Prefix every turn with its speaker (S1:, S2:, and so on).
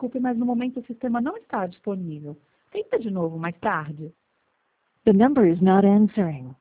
S1: Desculpe, mas no momento o sistema não está disponível. Tenta de novo mais tarde.
S2: The number is not answering.